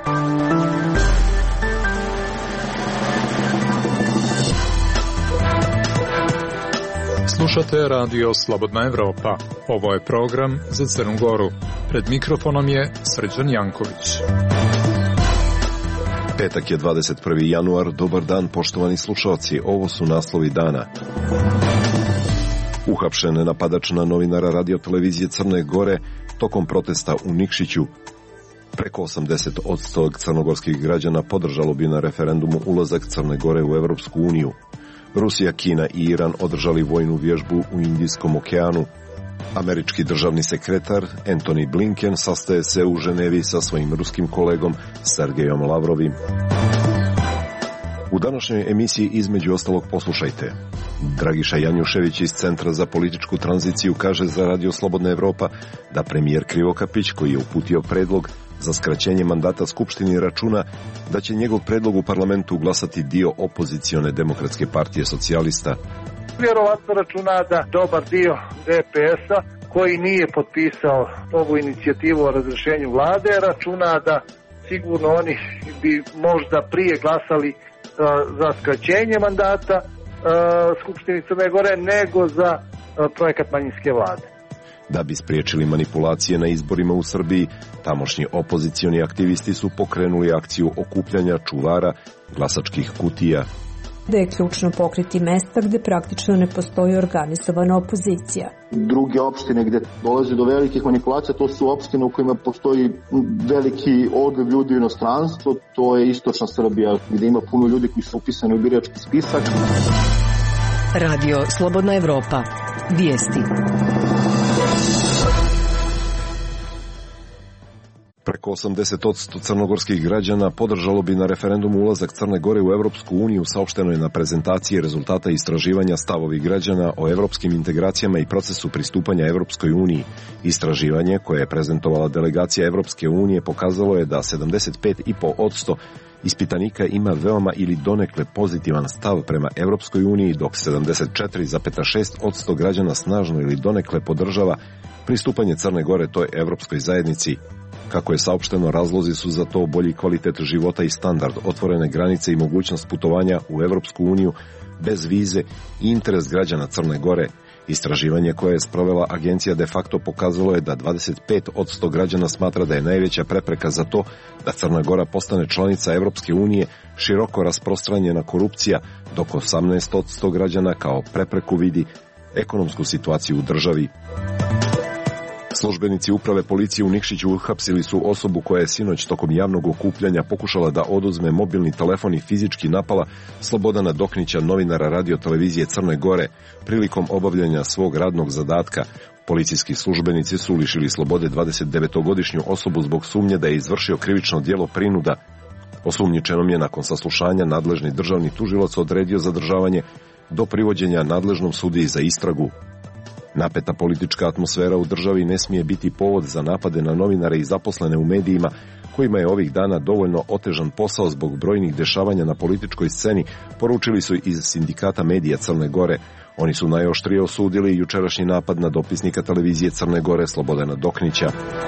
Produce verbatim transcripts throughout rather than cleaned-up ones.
Slušate radio Slobodna Evropa. Ovo je program za Crnu Goru. Pred mikrofonom je Srđan Janković. Petak je dvadeset prvi januar. Dobar dan, poštovani slušalci. Ovo su naslovi dana. Uhapšen napadač na novinara radio televizije Crne Gore tokom protesta u Nikšiću. Preko osamdeset posto crnogorskih građana podržalo bi na referendumu ulazak Crne Gore u Evropsku uniju. Rusija, Kina i Iran održali vojnu vježbu u Indijskom okeanu. Američki državni sekretar Antony Blinken sastaje se u Ženevi sa svojim ruskim kolegom Sergejom Lavrovim. U današnjoj emisiji između ostalog poslušajte. Dragiša Janjušević iz Centra za političku tranziciju kaže za Radio Slobodna Evropa da premijer Krivokapić, koji je uputio predlog za skraćenje mandata Skupštini, računa da će njegov predlog u parlamentu glasati dio opozicione Demokratske partije socijalista. Vjerovatno računa da dobar dio D P S-a koji nije potpisao ovu inicijativu o razrješenju vlade, računa da sigurno oni bi možda prije glasali uh, za skraćenje mandata uh, Skupštini Crne Gore nego za uh, projekat manjinske vlade. Da bi spriječili manipulacije na izborima u Srbiji, tamošnji opozicioni aktivisti su pokrenuli akciju okupljanja čuvara glasačkih kutija. Da je ključno pokriti mesta gde praktično ne postoji organizovana opozicija. Druge opštine gde dolazi do velikih manipulacija, to su opštine u kojima postoji veliki odliv ljudi u inostranstvo, to je istočna Srbija gde ima puno ljudi koji su upisani u birački spisak. Radio Slobodna Evropa. Vijesti. Preko osamdeset posto crnogorskih građana podržalo bi na referendumu ulazak Crne Gore u Evropsku uniju, saopšteno je na prezentaciji rezultata istraživanja stavovi građana o evropskim integracijama i procesu pristupanja Evropskoj uniji. Istraživanje koje je prezentovala delegacija Evropske unije pokazalo je da sedamdeset pet zarez pet posto ispitanika ima veoma ili donekle pozitivan stav prema Evropskoj uniji, dok sedamdeset četiri zarez šest posto građana snažno ili donekle podržava pristupanje Crne Gore toj evropskoj zajednici. Kako je saopšteno, razlozi su za to bolji kvalitet života i standard, otvorene granice i mogućnost putovanja u Evropsku uniju bez vize i interes građana Crne Gore. Istraživanje koje je sprovela agencija de facto pokazalo je da dvadeset pet posto građana smatra da je najveća prepreka za to da Crna Gora postane članica Evropske unije široko rasprostranjena korupcija, dok osamnaest posto građana kao prepreku vidi ekonomsku situaciju u državi. Službenici uprave policije u Nikšiću uhapsili su osobu koja je sinoć tokom javnog okupljanja pokušala da oduzme mobilni telefon i fizički napala Slobodana Doknića, novinara radio televizije Crne Gore, prilikom obavljanja svog radnog zadatka. Policijski službenici su lišili slobode dvadesetdevetogodišnju osobu zbog sumnje da je izvršio krivično djelo prinuda. Osumnjičenom je nakon saslušanja nadležni državni tužilac odredio zadržavanje do privođenja nadležnom sudiji za istragu. Napeta politička atmosfera u državi ne smije biti povod za napade na novinare i zaposlene u medijima, kojima je ovih dana dovoljno otežan posao zbog brojnih dešavanja na političkoj sceni, poručili su iz Sindikata medija Crne Gore. Oni su najoštrije osudili jučerašnji napad na dopisnika televizije Crne Gore Slobodana Doknića.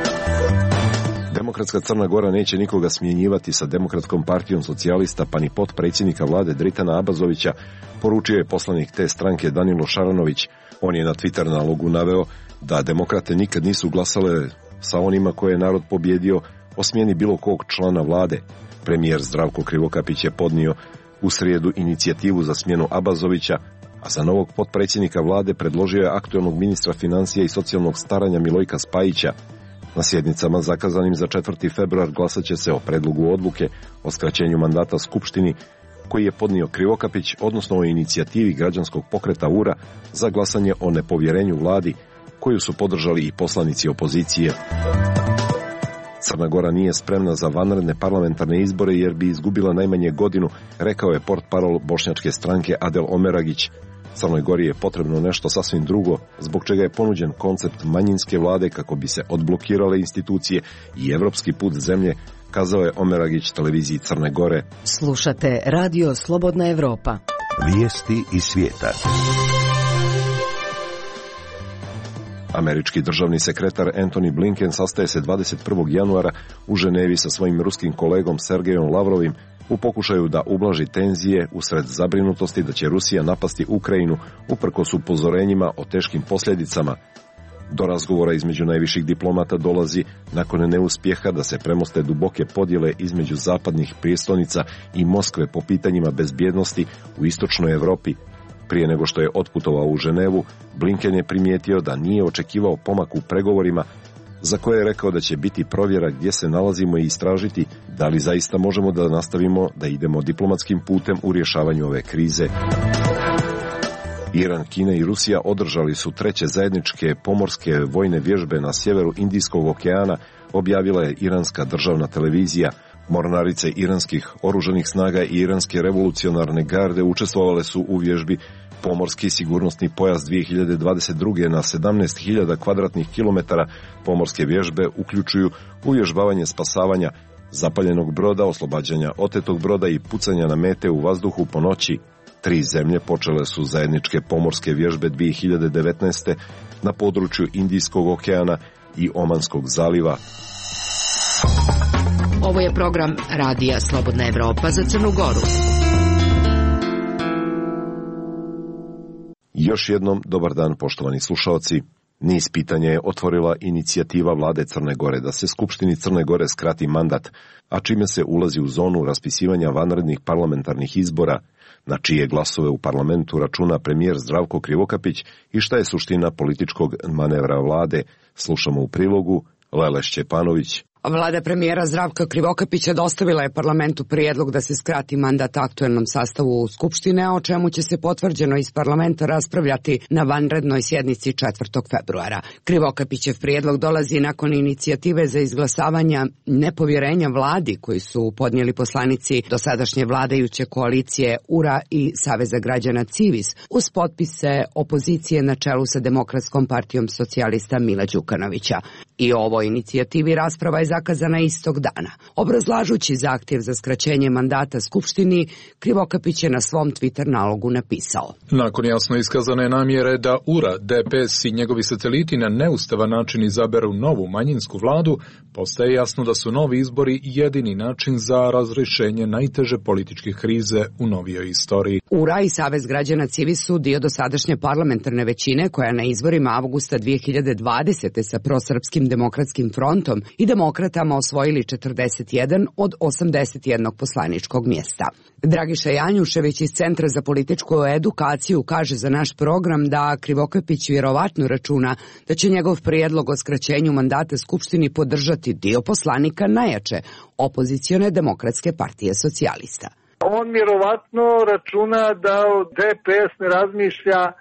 Demokratska Crna Gora neće nikoga smjenjivati sa Demokratskom partijom socijalista, pa ni potpredsjednika vlade Dritana Abazovića, poručio je poslanik te stranke Danilo Šaranović. On je na Twitter nalogu naveo da demokrate nikad nisu glasale sa onima koje je narod pobjedio o smjeni bilo kog člana vlade. Premijer Zdravko Krivokapić je podnio u srijedu inicijativu za smjenu Abazovića, a za novog potpredsjednika vlade predložio je aktualnog ministra financija i socijalnog staranja Milojka Spajića. Na sjednicama zakazanim za četvrti februar glasat će se o predlogu odluke o skraćenju mandata Skupštini, koji je podnio Krivokapić, odnosno o inicijativi građanskog pokreta U R A za glasanje o nepovjerenju vladi, koju su podržali i poslanici opozicije. Crna Gora nije spremna za vanredne parlamentarne izbore jer bi izgubila najmanje godinu, rekao je portparol bošnjačke stranke Adel Omeragić. Crnoj Gori je potrebno nešto sasvim drugo, zbog čega je ponuđen koncept manjinske vlade kako bi se odblokirale institucije i evropski put zemlje, kazao je Omeragić televiziji Crne Gore. Slušate Radio Slobodna Evropa. Vijesti iz svijeta. Američki državni sekretar Antony Blinken sastaje se dvadeset prvog januara u Ženevi sa svojim ruskim kolegom Sergejom Lavrovim u pokušaju da ublaži tenzije usred zabrinutosti da će Rusija napasti Ukrajinu uprkos upozorenjima o teškim posljedicama. Do razgovora između najviših diplomata dolazi nakon neuspjeha da se premoste duboke podjele između zapadnih prijestolnica i Moskve po pitanjima bezbjednosti u istočnoj Europi. Prije nego što je otputovao u Ženevu, Blinken je primijetio da nije očekivao pomak u pregovorima, za koje je rekao da će biti provjera gdje se nalazimo i istražiti da li zaista možemo da nastavimo da idemo diplomatskim putem u rješavanju ove krize. Iran, Kina i Rusija održali su treće zajedničke pomorske vojne vježbe na sjeveru Indijskog okeana, objavila je iranska državna televizija. Mornarice iranskih oružanih snaga i iranske revolucionarne garde učestvovale su u vježbi Pomorski sigurnosni pojas dvije hiljade dvadeset druge. na sedamnaest hiljada kvadratnih kilometara. Pomorske vježbe uključuju uvježbavanje spasavanja zapaljenog broda, oslobađanja otetog broda i pucanja na mete u vazduhu po noći. Tri zemlje počele su zajedničke pomorske vježbe dvije hiljade devetnaeste. na području Indijskog okeana i Omanskog zaliva. Ovo je program Radija Slobodna Evropa za Crnu Goru. Još jednom dobar dan, poštovani slušaoci. Niz pitanja je otvorila inicijativa vlade Crne Gore da se Skupštini Crne Gore skrati mandat, a čime se ulazi u zonu raspisivanja vanrednih parlamentarnih izbora, na čije glasove u parlamentu računa premijer Zdravko Krivokapić i šta je suština političkog manevra vlade. Slušamo u prilogu Lele Šćepanović. Vlada premijera Zdravka Krivokapića dostavila je parlamentu prijedlog da se skrati mandat aktuelnom sastavu Skupštine, o čemu će se potvrđeno iz parlamenta raspravljati na vanrednoj sjednici četvrtog februara. Krivokapićev prijedlog dolazi nakon inicijative za izglasavanja nepovjerenja vladi koji su podnijeli poslanici dosadašnje vladajuće koalicije U R A i Saveza građana Civis uz potpise opozicije na čelu sa Demokratskom partijom socijalista Mila Đukanovića. I o ovoj inicijativi rasprava je zakazana istog dana. Obrazlažući zahtjev za skraćenje mandata Skupštini, Krivokapić je na svom Twitter nalogu napisao: Nakon jasno iskazane namjere da U R A, D P S i njegovi sateliti na neustavan način izaberu novu manjinsku vladu, postaje jasno da su novi izbori jedini način za razrješenje najteže političke krize u novijoj istoriji. U R A i Savez građana Civis su dio dosadašnje parlamentarne većine koja na izborima avgusta dvije hiljade dvadesete. sa prosrpskim demokratskim frontom i demokratama osvojili četrdeset jedan od osamdeset jednog poslaničkog mjesta. Dragiša Janjušević iz Centra za političku edukaciju kaže za naš program da Krivokapić vjerovatno računa da će njegov prijedlog o skraćenju mandata Skupštini podržati dio poslanika najjače opozicione Demokratske partije socijalista. On vjerovatno računa da D P S ne razmišlja e,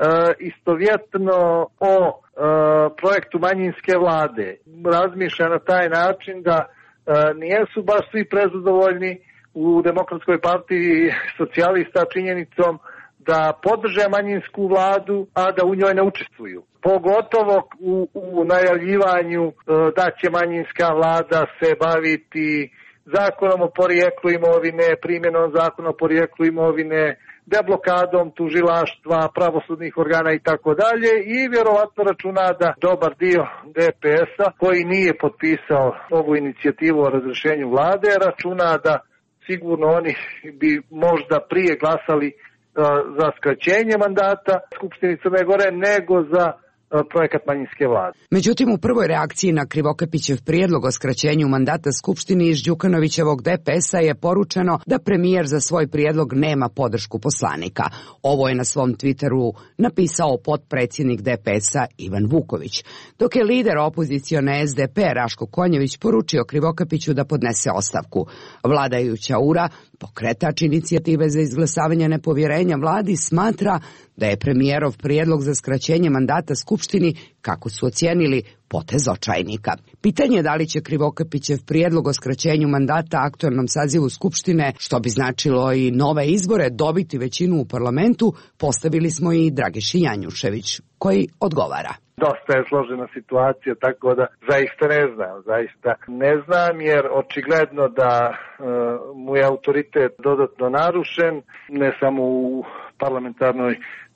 istovjetno o e, projektu manjinske vlade. Razmišlja na taj način da e, nijesu baš svi prezadovoljni u Demokratskoj partiji socijalista činjenicom da podrže manjinsku vladu, a da u njoj ne učestvuju. Pogotovo u, u najavljivanju e, da će manjinska vlada se baviti zakonom o porijeklu imovine, primjenom zakona o porijeklu imovine, deblokadom tužilaštva, pravosudnih organa i tako dalje, i vjerovatno računa da dobar dio D P S-a koji nije potpisao ovu inicijativu o razrješenju vlade, računa da sigurno oni bi možda prije glasali uh, za skraćenje mandata Skupštine Crne Gore nego za projekat manjinske vlade. Međutim, u prvoj reakciji na Krivokapićev prijedlog o skraćenju mandata Skupštini iz Đukanovićevog D P S-a je poručeno da premijer za svoj prijedlog nema podršku poslanika. Ovo je na svom Twitteru napisao potpredsjednik D P S-a Ivan Vuković, dok je lider opozicione S D P Raško Konjević poručio Krivokapiću da podnese ostavku. Vladajuća U R A, pokretač inicijative za izglasavanje nepovjerenja vladi, smatra da je premijerov prijedlog za skraćenje mandata Skupštini, kako su ocijenili, potez očajnika. Pitanje je da li će Krivokapićev prijedlog o skraćenju mandata aktualnom sazivu Skupštine, što bi značilo i nove izbore, dobiti većinu u parlamentu, postavili smo i Dragiši Janjušević, koji odgovara. Dosta je složena situacija, tako da zaista ne znam, zaista ne znam, jer očigledno da e, mu je autoritet dodatno narušen, ne samo u parlamentarnoj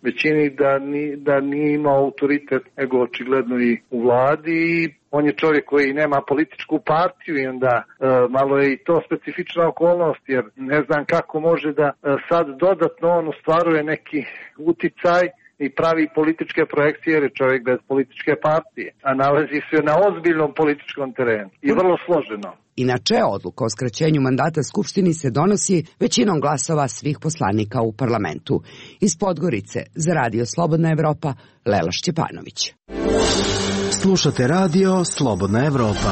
većini da, ni, da nije imao autoritet, nego očigledno i u vladi. On je čovjek koji nema političku partiju i onda e, malo je i to specifična okolnost, jer ne znam kako može da e, sad dodatno on ostvaruje neki uticaj i pravi političke projekcije, jer je čovjek bez političke partije, a nalazi se na ozbiljnom političkom terenu i vrlo složeno. Inače, odluka o skraćenju mandata Skupštini se donosi većinom glasova svih poslanika u parlamentu. Iz Podgorice, za Radio Slobodna Evropa, Lela Šćepanović. Slušate Radio Slobodna Evropa.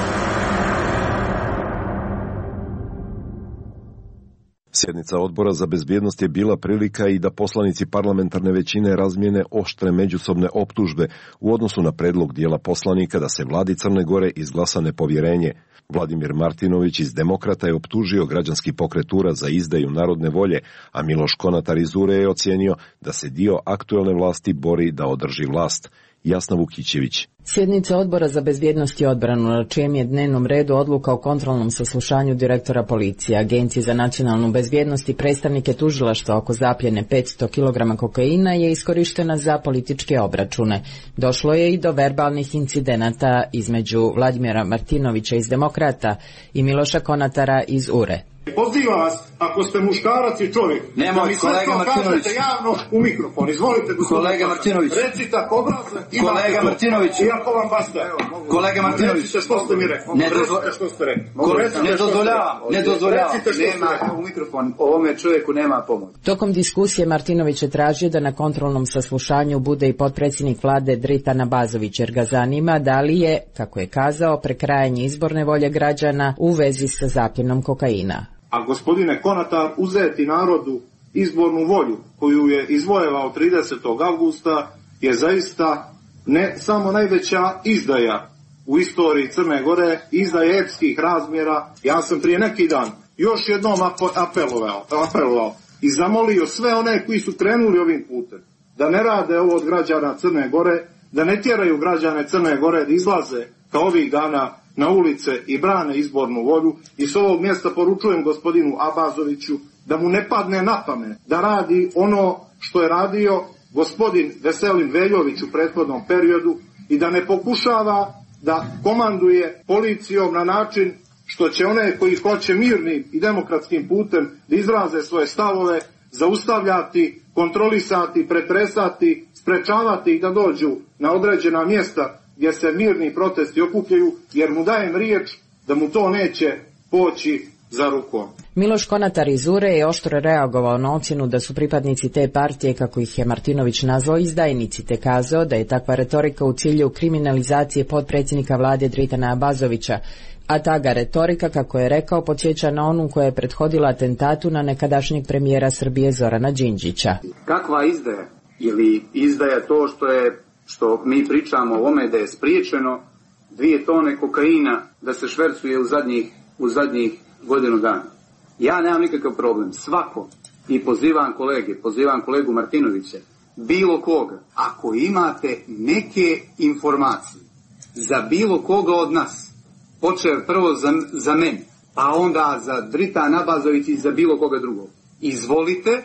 Sjednica Odbora za bezbjednost je bila prilika i da poslanici parlamentarne većine razmijene oštre međusobne optužbe u odnosu na predlog dijela poslanika da se vladi Crne Gore izglasa nepovjerenje. Vladimir Martinović iz Demokrata je optužio građanski pokret U R A za izdaju narodne volje, a Miloš Konatar iz U R E je ocijenio da se dio aktuelne vlasti bori da održi vlast. Jasna Vukićević. Sjednica Odbora za bezbjednost i odbranu, na čijem je dnevnom redu odluka o kontrolnom saslušanju direktora policije, Agencije za nacionalnu bezbjednost i predstavnike tužilaštva oko zapljene petsto kilograma kokaina, je iskorištena za političke obračune. Došlo je i do verbalnih incidenata između Vladimira Martinovića iz Demokrata i Miloša Konatara iz U R E. Pozivam vas, ako ste muškarac i čovjek, Nemo, da mi sve to kažete javno u mikrofon. Izvolite, kolega Martinović. Recite ako obrazne, kolega Martinović. Iako vam basta. Kolega Martinović. Recite što ste mi rekli. Ne, dozvo... Recite što ste rekli. Ne dozvoljavam, ne dozvoljavam. Recite što nema u mikrofon, ovome čovjeku nema pomoć. Tokom diskusije Martinović je tražio da na kontrolnom saslušanju bude i potpredsjednik vlade Dritan Abazović, jer ga zanima da li je, kako je kazao, prekrajanje izborne volje građana u vezi sa zapljenom kokaina. A gospodine Konatar, uzeti narodu izbornu volju koju je izvojevao tridesetog avgusta je zaista ne samo najveća izdaja u istoriji Crne Gore, izdaja epskih razmjera. Ja sam prije neki dan još jednom apelovao, apelovao i zamolio sve one koji su krenuli ovim putem da ne rade ovo od građana Crne Gore, da ne tjeraju građane Crne Gore da izlaze kao ovih dana na ulice i brane izbornu volju, i s ovog mjesta poručujem gospodinu Abazoviću da mu ne padne na pamet da radi ono što je radio gospodin Veselin Veljović u prethodnom periodu i da ne pokušava da komanduje policijom na način što će one koji hoće mirnim i demokratskim putem da izraze svoje stavove zaustavljati, kontrolisati, pretresati, sprečavati ih da dođu na određena mjesta gdje se mirni protesti okupljaju, jer mu dajem riječ da mu to neće poći za rukom. Miloš Konatar iz U R E je oštro reagovao na ocjenu da su pripadnici te partije, kako ih je Martinović nazvao, izdajnici, te kazao da je takva retorika u cilju kriminalizacije potpredsjednika vlade Dritana Abazovića, a ta ga retorika, kako je rekao, podsjeća na onu koja je prethodila atentatu na nekadašnjeg premijera Srbije Zorana Đinđića. Kakva izdaja? Ili izdaja to što je što mi pričamo o ome da je spriječeno dvije tone kokaina da se švercuje u zadnjih, u zadnjih godinu dana. Ja nemam nikakav problem. Svako, i pozivam kolege, pozivam kolegu Martinovića, bilo koga, ako imate neke informacije za bilo koga od nas, počeo prvo za, za mene, pa onda za Dritana Abazovića i za bilo koga drugog, izvolite,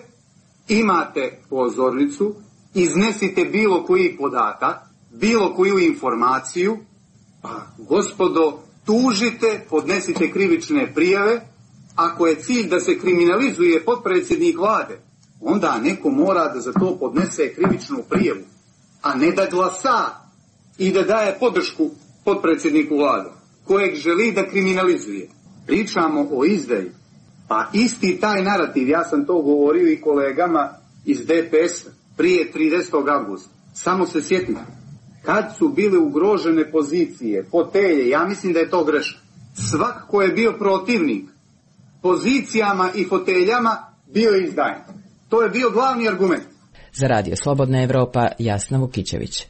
imate pozornicu, iznesite bilo koji podatak, bilo koju informaciju, pa gospodo, tužite, podnesite krivične prijave. Ako je cilj da se kriminalizuje potpredsjednik vlade, onda neko mora da za to podnese krivičnu prijavu, a ne da glasa i da daje podršku potpredsjedniku vlade, kojeg želi da kriminalizuje. Pričamo o izdaji. Pa isti taj narativ, ja sam to govorio i kolegama iz D P S-a, prije tridesetog avgusta. Samo se sjetite, kad su bile ugrožene pozicije, fotelje, ja mislim da je to grešno. Svak ko je bio protivnik pozicijama i foteljama bio je izdajnik. To je bio glavni argument. Za Radio Slobodna Evropa, Jasna Vukićević.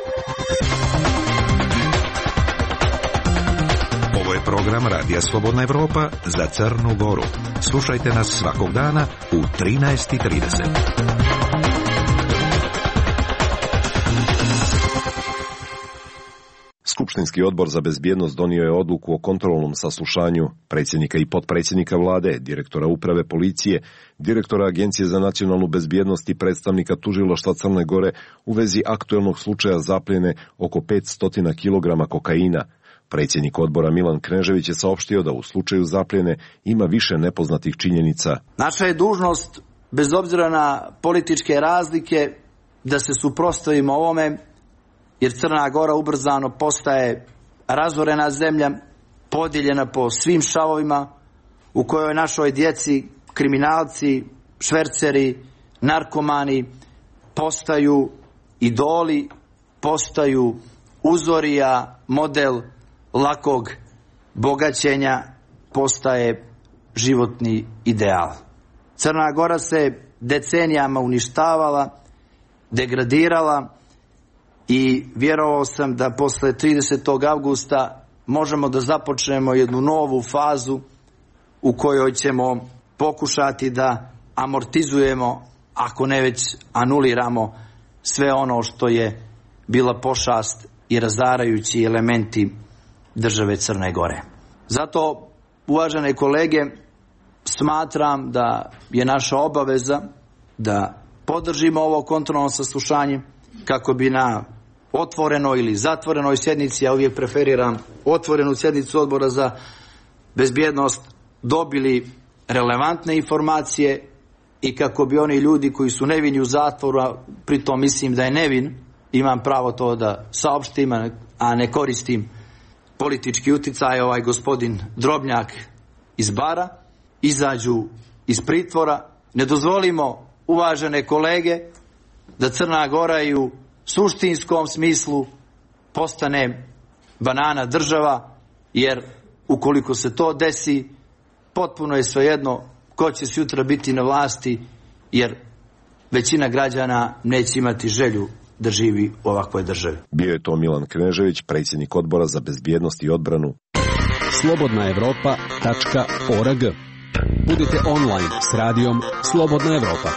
Ovo je program Radija Slobodna Evropa za Crnu Goru. Slušajte nas svakog dana u trinaest i trideset. Skupštinski odbor za bezbjednost donio je odluku o kontrolnom saslušanju predsjednika i potpredsjednika vlade, direktora uprave policije, direktora Agencije za nacionalnu bezbjednost i predstavnika tužilaštva Crne Gore u vezi aktuelnog slučaja zapljene oko petsto kilograma kokaina. Predsjednik odbora Milan Knežević je saopštio da u slučaju zapljene ima više nepoznatih činjenica. Naša je dužnost, bez obzira na političke razlike, da se suprotstavimo ovome, jer Crna Gora ubrzano postaje razorena zemlja, podijeljena po svim šavovima, u kojoj našoj djeci kriminalci, šverceri, narkomani postaju idoli, postaju uzorija, model lakog bogaćenja, postaje životni ideal. Crna Gora se decenijama uništavala, degradirala i vjerovao sam da posle tridesetog avgusta možemo da započnemo jednu novu fazu u kojoj ćemo pokušati da amortizujemo, ako ne već anuliramo, sve ono što je bila pošast i razarajući elementi države Crne Gore. Zato, uvažene kolege, smatram da je naša obaveza da podržimo ovo kontrolno saslušanje kako bi na otvorenoj ili zatvorenoj sjednici, ja uvijek preferiram otvorenu sjednicu odbora za bezbjednost, dobili relevantne informacije i kako bi oni ljudi koji su nevini u zatvoru, a pritom mislim da je nevin, imam pravo to da saopštim, a ne koristim politički uticaj, ovaj gospodin Drobnjak iz Bara, izađu iz pritvora. Ne dozvolimo, uvažene kolege, da Crna Gora i u suštinskom smislu postane banana država, jer ukoliko se to desi, potpuno je svejedno ko će sutra biti na vlasti, jer većina građana neće imati želju da živi u ovakvoj državi. Bio je to Milan Knežević, predsjednik odbora za bezbjednost i odbranu. slobodna evropa tačka org. Budite online s radijom Slobodna Evropa.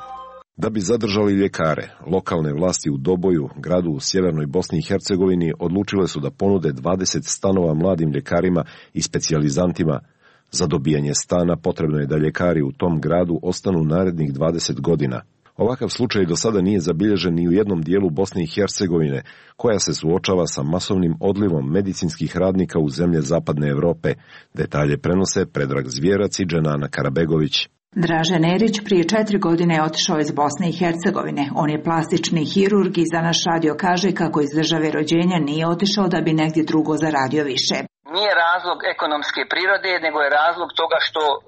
Da bi zadržali ljekare, lokalne vlasti u Doboju, gradu u sjevernoj Bosni i Hercegovini, odlučile su da ponude dvadeset stanova mladim ljekarima i specijalizantima. Za dobijanje stana potrebno je da ljekari u tom gradu ostanu narednih dvadeset godina. Ovakav slučaj do sada nije zabilježen ni u jednom dijelu Bosne i Hercegovine, koja se suočava sa masovnim odlivom medicinskih radnika u zemlje zapadne Europe. Detalje prenose Predrag Zvjerac i Dženana Karabegović. Dražen Erić prije četiri godine je otišao iz Bosne i Hercegovine. On je plastični hirurg i za naš radio kaže kako iz države rođenja nije otišao da bi negdje drugo zaradio više. Nije razlog ekonomske prirode, nego je razlog toga što uh,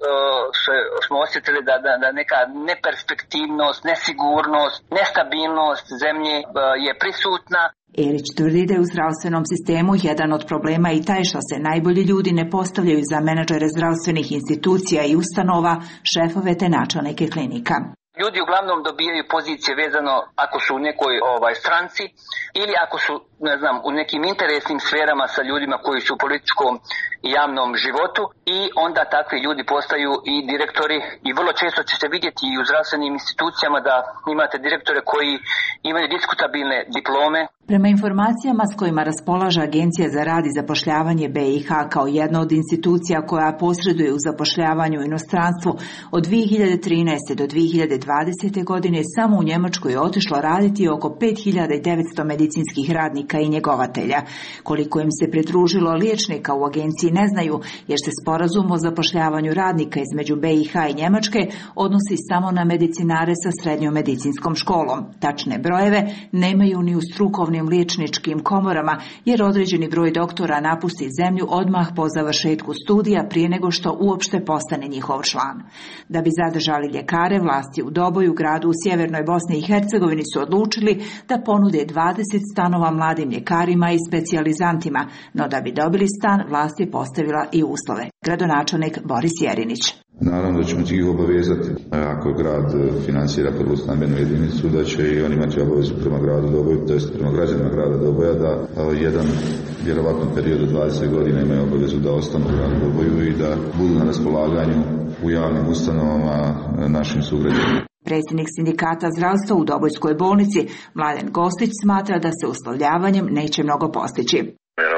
smo osjetili da, da, da neka neperspektivnost, nesigurnost, nestabilnost zemlje uh, je prisutna. Erić tvrdi da je u zdravstvenom sistemu jedan od problema i taj što se najbolji ljudi ne postavljaju za menadžere zdravstvenih institucija i ustanova, šefove te načelnike klinika. Ljudi uglavnom dobijaju pozicije vezano ako su u nekoj ovaj stranci ili ako su, ne znam, u nekim interesnim sferama sa ljudima koji su u političkom i javnom životu i onda takvi ljudi postaju i direktori i vrlo često ćete vidjeti i u zdravstvenim institucijama da imate direktore koji imaju diskutabilne diplome. Prema informacijama s kojima raspolaže Agencija za rad i zapošljavanje B i H kao jedna od institucija koja posreduje u zapošljavanju u inostranstvu, od dvije hiljade trinaeste. do dvije hiljade dvadesete. godine samo u Njemačku je otišlo raditi oko pet hiljada devetsto medicinskih radnika i njegovatelja. Koliko im se pridružilo liječnika u agenciji ne znaju, jer se sporazum o zapošljavanju radnika između B i H i Njemačke odnosi samo na medicinare sa srednjom medicinskom školom. Tačne brojeve nemaju ni u strukovnim liječničkim komorama, jer određeni broj doktora napusti zemlju odmah po završetku studija prije nego što uopšte postane njihov član. Da bi zadržali ljekare, vlasti u Doboju, gradu u sjevernoj Bosni i Hercegovini, su odlučili da ponude dvadeset stanova mladim ljekarima i specijalizantima, no da bi dobili stan, vlast je postavila i uslove. Gradonačelnik Boris Jerinić. Naravno da ćemo ih obavezati, ako grad finansira prvu stambenu jedinicu, da će i oni imati obavezu prema gradu Doboju, to jest prema građanima grada Doboja, da jedan vjerovatno period od dvadeset godina imaju obavezu da ostanu u gradu Doboju i da budu na raspolaganju u javnim ustanovama našim sugrađanima. Predsjednik sindikata zdravstva u Dobojskoj bolnici, Mladen Gostić, smatra da se uslovljavanjem neće mnogo postići.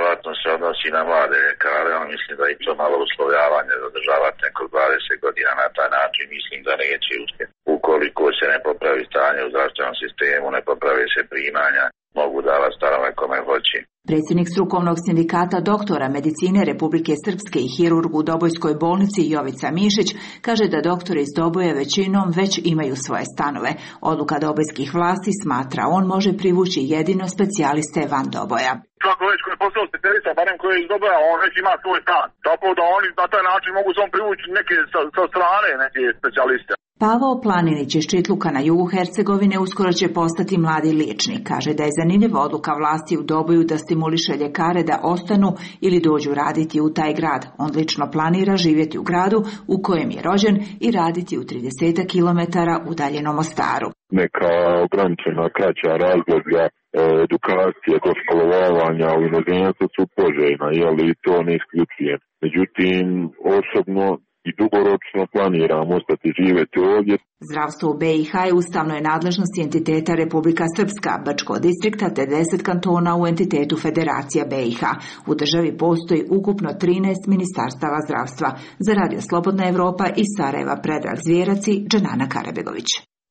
odnosi na mlade ljekare, on mislim da i to malo uslovljavanje zadržavati neko dvadeset godina na taj način, mislim da neće uspjeti. Ukoliko se ne popravi stanje u zdravstvenom sistemu, ne popravi se primanja, mogu davati stanove kome hoće. Predsjednik strukovnog sindikata doktora medicine Republike Srpske i hirurg u Dobojskoj bolnici Jovica Mišić kaže da doktori iz Doboja većinom već imaju svoje stanove. Odluka dobojskih vlasti smatra on može privući jedino specijaliste van Doboja. Svako već koji je postao specijalista, barem koji je iz Doboja, on već ima svoj stan. Tako da oni na taj način mogu samo privući neke sa, sa strane neke specijaliste. Pavao Planinić iz Čitluka na jugu Hercegovine uskoro će postati mladi liječnik. Kaže da je zanimljiva odluka vlasti u Doboju da stimuliše ljekare da ostanu ili dođu raditi u taj grad. On lično planira živjeti u gradu u kojem je rođen i raditi u trideset kilometara udaljenom Mostaru. Neka ograničena kraća razdoblja edukacije do školovanja u inozemstvu su poželjna, ali to ne isključujem. Međutim, osobno i dugoročno planiram ostati živjeti ovdje. Zdravstvo u B i H je ustavnoj nadležnosti entiteta Republika Srpska, Bačkog distrikta te deset kantona u entitetu Federacija B i H. U državi postoji ukupno trinaest ministarstava zdravstva. Za Radio Slobodna Evropa iz Sarajeva Predrag Zvjerac i Džanana Karabegović.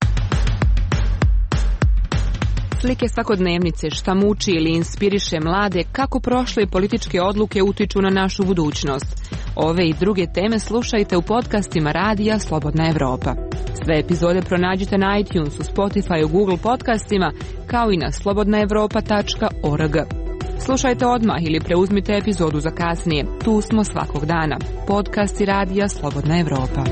Slike svakodnevnice, šta muči ili inspiriše mlade, kako prošle političke odluke utiču na našu budućnost. Ove i druge teme slušajte u podcastima Radija Slobodna Evropa. Sve epizode pronađite na iTunesu, Spotify, Google podcastima, kao i na slobodna evropa tačka org. Slušajte odmah ili preuzmite epizodu za kasnije. Tu smo svakog dana. Podcasti Radija Slobodna Evropa.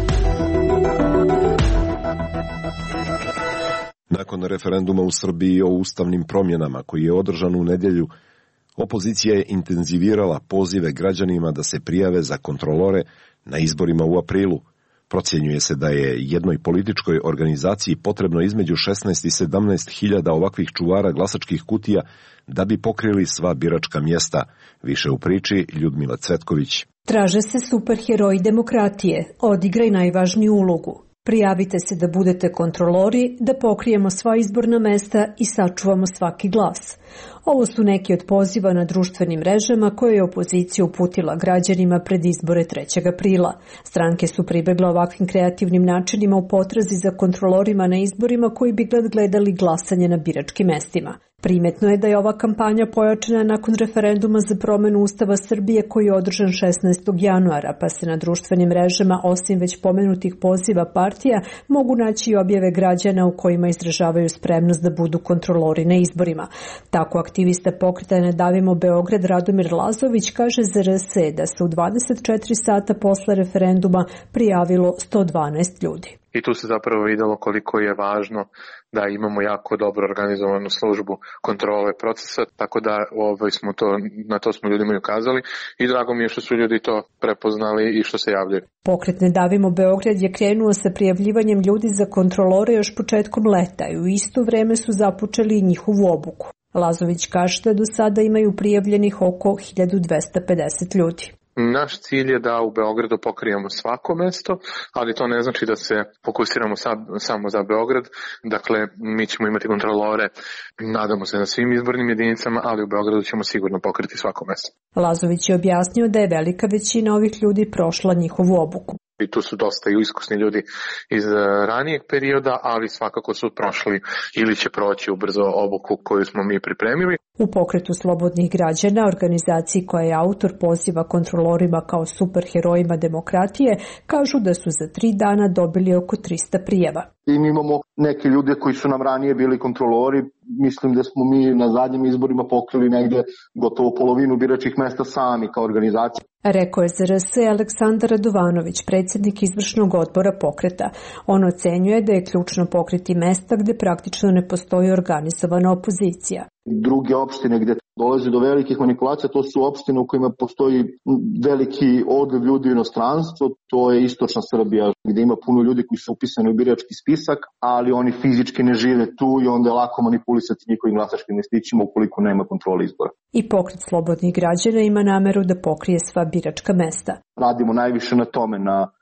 Nakon referenduma u Srbiji o ustavnim promjenama koji je održan u nedjelju, opozicija je intenzivirala pozive građanima da se prijave za kontrolore na izborima u aprilu. Procjenjuje se da je jednoj političkoj organizaciji potrebno između šesnaest i sedamnaest hiljada ovakvih čuvara glasačkih kutija da bi pokrili sva biračka mjesta. Više u priči Ljudmila Cvetković. Traže se superheroji demokratije, odigraj najvažniju ulogu. Prijavite se da budete kontrolori, da pokrijemo sva izborna mesta i sačuvamo svaki glas. Ovo su neki od poziva na društvenim mrežama koje je opozicija uputila građanima pred izbore trećeg aprila. Stranke su pribegle ovakvim kreativnim načinima u potrazi za kontrolorima na izborima koji bi gledali glasanje na biračkim mestima. Primetno je da je ova kampanja pojačana nakon referenduma za promjenu Ustava Srbije koji je održan šesnaestog januara, pa se na društvenim mrežama, osim već pomenutih poziva partija, mogu naći i objave građana u kojima izražavaju spremnost da budu kontrolori na izborima. Tako aktivista pokreta Ne davimo Beograd Radomir Lazović kaže za R S da se u dvadeset četiri sata posle referenduma prijavilo sto dvanaest ljudi. I tu se zapravo vidjelo koliko je važno da imamo jako dobro organizovanu službu kontrole procesa, tako da ovaj, smo to, na to smo ljudima i ukazali i drago mi je što su ljudi to prepoznali i što se javljaju. Pokret Ne davimo Beograd je krenuo sa prijavljivanjem ljudi za kontrolore još početkom leta i u isto vrijeme su započeli i njihovu obuku. Lazović kaže da do sada imaju prijavljenih oko hiljadu dvesta pedeset ljudi. Naš cilj je da u Beogradu pokrijemo svako mesto, ali to ne znači da se fokusiramo sad, samo za Beograd. Dakle, mi ćemo imati kontrolore, nadamo se na svim izbornim jedinicama, ali u Beogradu ćemo sigurno pokriti svako mesto. Lazović je objasnio da je velika većina ovih ljudi prošla njihovu obuku. I tu su dosta i iskusni ljudi iz ranijeg perioda, ali svakako su prošli ili će proći ubrzo obuku koju smo mi pripremili. U pokretu slobodnih građana, organizaciji koja je autor poziva kontrolorima kao superherojima demokratije, kažu da su za tri dana dobili oko trista prijava. I mi imamo neke ljude koji su nam ranije bili kontrolori. Mislim da smo mi na zadnjim izborima pokrili negde gotovo polovinu biračkih mesta sami kao organizacija. Rekao je za R S Aleksandar Radovanović, predsjednik izvršnog odbora pokreta. On ocenjuje da je ključno pokriti mesta gdje praktično ne postoji organizovana opozicija. Druge opštine gdje dolazi do velikih manipulacija, to su opštine u kojima postoji veliki odliv ljudi u inostranstvo, to je istočna Srbija gdje ima puno ljudi koji su upisani u birački spisak, ali oni fizički ne žive tu i onda je lako manipulisati njihovim glasačkim listićima ukoliko nema kontrole izbora. I pokret slobodnih građana ima nameru da pokrije sva biračka mesta. Radimo najviše na tome, na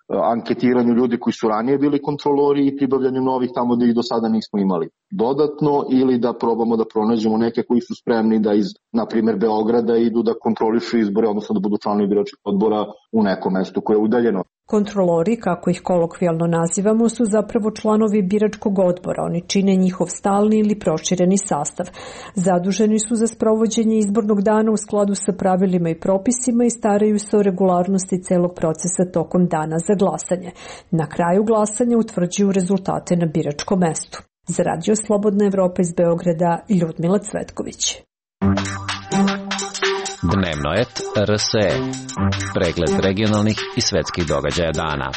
anketiranju ljudi koji su ranije bili kontrolori i pribavljanju novih tamo da ih do sada nismo imali dodatno, ili da probamo da pronađemo neke koji su spremni da iz, na primjer, Beograda idu da kontrolišu izbore, odnosno da budu članovi biračkih odbora u nekom mestu koje je udaljeno. Kontrolori, kako ih kolokvijalno nazivamo, su zapravo članovi biračkog odbora. Oni čine njihov stalni ili prošireni sastav. Zaduženi su za sprovođenje izbornog dana u skladu sa pravilima i propisima i staraju se o regularnosti celog procesa tokom dana za glasanje. Na kraju glasanja utvrđuju rezultate na biračkom mestu. Za Radio Slobodna Evropa iz Beograda, Ljudmila Cvetković. Dnevno et R S E. Pregled regionalnih i svetskih događaja dana.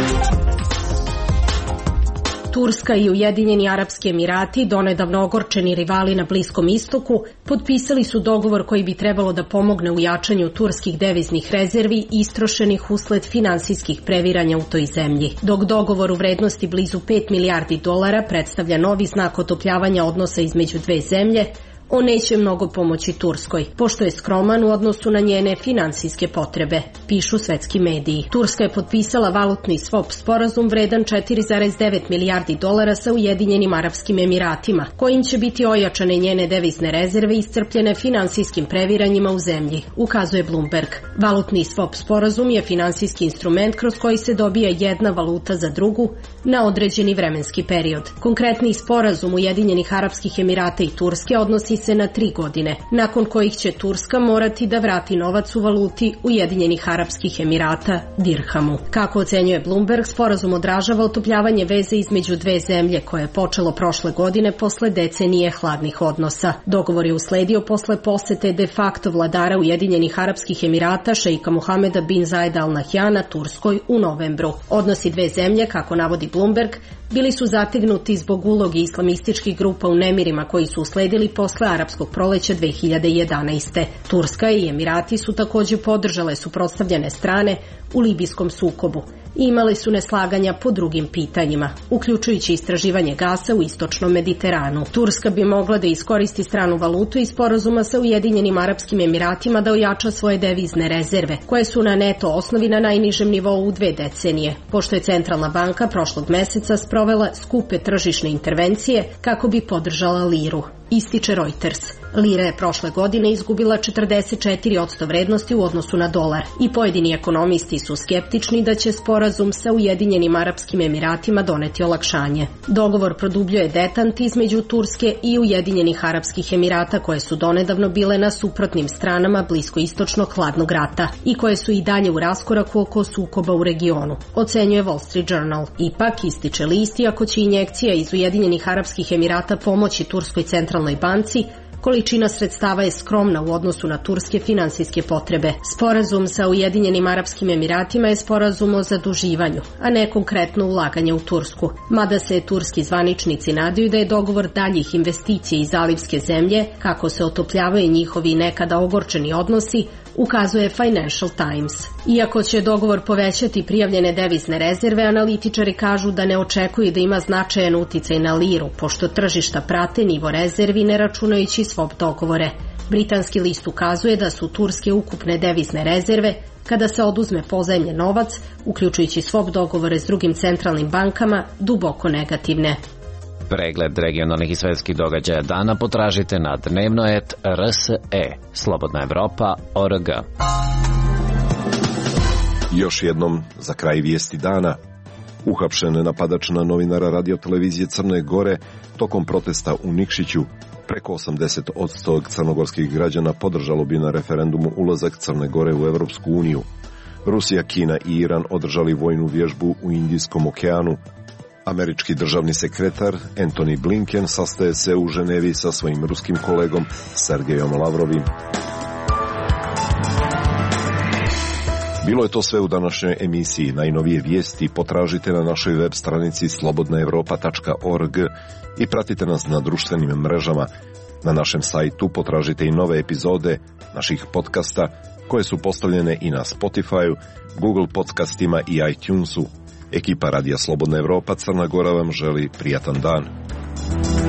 Turska i Ujedinjeni Arapski Emirati, donedavno ogorčeni rivali na Bliskom istoku, potpisali su dogovor koji bi trebalo da pomogne u jačanju turskih deviznih rezervi istrošenih usled finansijskih previranja u toj zemlji. Dok dogovor u vrednosti blizu pet milijardi dolara predstavlja novi znak otopljavanja odnosa između dve zemlje, on neće mnogo pomoći Turskoj, pošto je skroman u odnosu na njene finansijske potrebe, pišu svetski mediji. Turska je potpisala valutni swap sporazum vredan četiri zarez devet milijardi dolara sa Ujedinjenim Arapskim Emiratima, kojim će biti ojačane njene devizne rezerve iscrpljene finansijskim previranjima u zemlji, ukazuje Bloomberg. Valutni swap sporazum je finansijski instrument kroz koji se dobija jedna valuta za drugu na određeni vremenski period. Konkretni sporazum Ujedinjenih Arapskih Emirata i Turske odnosi se na tri godine, nakon kojih će Turska morati da vrati novac u valuti Ujedinjenih Arapskih Emirata, dirhamu. Kako ocenjuje Bloomberg, sporazum odražava otopljavanje veze između dve zemlje koje je počelo prošle godine posle decenije hladnih odnosa. Dogovor je usledio posle posete de facto vladara Ujedinjenih Arapskih Emirata šeika Mohameda bin Zayeda Al Nahyana Turskoj u novembru. Odnosi dve zemlje, kako navodi Bloomberg, bili su zategnuti zbog uloge islamističkih grupa u nemirima koji su usledili posle arapskog proleća dve hiljade jedanaeste. Turska i Emirati su također podržale suprotstavljene strane u libijskom sukobu i imali su neslaganja po drugim pitanjima, uključujući istraživanje gasa u istočnom Mediteranu. Turska bi mogla da iskoristi stranu valutu iz sporazuma sa Ujedinjenim Arapskim Emiratima da ojača svoje devizne rezerve, koje su na neto osnovi na najnižem nivou u dve decenije, pošto je Centralna banka prošlog meseca sprovela skupe tržišne intervencije kako bi podržala liru, ističe Reuters. Lira je prošle godine izgubila četrdeset četiri posto vrednosti u odnosu na dolar i pojedini ekonomisti su skeptični da će sporazum sa Ujedinjenim Arapskim Emiratima doneti olakšanje. Dogovor produbljuje detant između Turske i Ujedinjenih Arapskih Emirata, koje su donedavno bile na suprotnim stranama bliskoistočnog hladnog rata i koje su i dalje u raskoraku oko sukoba u regionu, ocenjuje Wall Street Journal. Ipak, ističe list, iako će injekcija iz Ujedinjenih Arapskih Emirata pomoći Turskoj centralnoj banci, količina sredstava je skromna u odnosu na turske finansijske potrebe. Sporazum sa Ujedinjenim Arapskim Emiratima je sporazum o zaduživanju, a ne konkretno ulaganje u Tursku. Mada se turski zvaničnici nadaju da je dogovor daljih investicija iz zalivske zemlje, kako se otopljavaju njihovi nekada ogorčeni odnosi, ukazuje Financial Times. Iako će dogovor povećati prijavljene devizne rezerve, analitičari kažu da ne očekuju da ima značajan uticaj na liru, pošto tržišta prate nivo rezervi ne računajući swap dogovore. Britanski list ukazuje da su turske ukupne devizne rezerve, kada se oduzme pozajmljen novac, uključujući swap dogovore s drugim centralnim bankama, duboko negativne. Pregled regionalnih i svetskih događaja dana potražite na dnevno et R S E, Slobodna Evropa, O R G. Još jednom, za kraj vijesti dana. Uhapšen napadač na novinara radiotelevizije Crne Gore tokom protesta u Nikšiću. Preko osamdeset posto crnogorskih građana podržalo bi na referendumu ulazak Crne Gore u Evropsku uniju. Rusija, Kina i Iran održali vojnu vježbu u Indijskom okeanu. Američki državni sekretar Antony Blinken sastaje se u Ženevi sa svojim ruskim kolegom Sergejom Lavrovim. Bilo je to sve u današnjoj emisiji. Najnovije vijesti potražite na našoj web stranici slobodna evropa tačka org i pratite nas na društvenim mrežama. Na našem sajtu potražite i nove epizode naših podcasta koje su postavljene i na Spotify, Google podcastima i iTunesu. Ekipa Radija Slobodna Evropa Crna Gora vam želi prijatan dan.